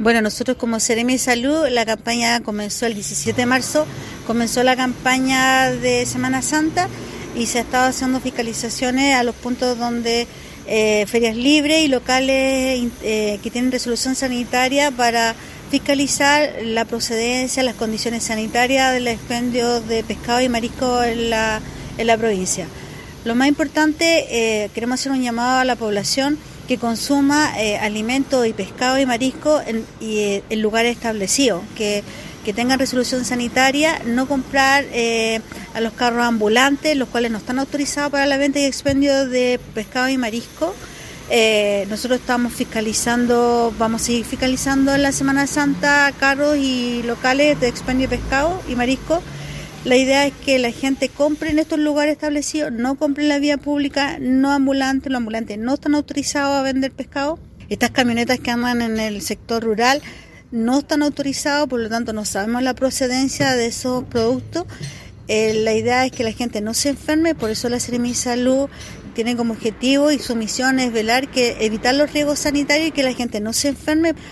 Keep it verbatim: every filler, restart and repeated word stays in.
Bueno, nosotros como Seremi de Salud, la campaña comenzó el diecisiete de marzo, comenzó la campaña de Semana Santa y se ha estado haciendo fiscalizaciones a los puntos donde eh, ferias libres y locales eh, que tienen resolución sanitaria para fiscalizar la procedencia, las condiciones sanitarias del expendio de pescado y marisco en la, en la provincia. Lo más importante, eh, queremos hacer un llamado a la población que consuma eh, alimentos y pescado y marisco en, y, eh, en lugares establecidos, que, que tengan resolución sanitaria, no comprar eh, a los carros ambulantes, los cuales no están autorizados para la venta y expendio de pescado y marisco. Eh, nosotros estamos fiscalizando, vamos a seguir fiscalizando en la Semana Santa carros y locales de expendio de pescado y marisco. La idea es que la gente compre en estos lugares establecidos, no compre en la vía pública, no ambulantes, los ambulantes no están autorizados a vender pescado. Estas camionetas que andan en el sector rural no están autorizados, por lo tanto no sabemos la procedencia de esos productos. Eh, la idea es que la gente no se enferme, por eso la Seremi de Salud tiene como objetivo y su misión es velar que evitar los riesgos sanitarios y que la gente no se enferme.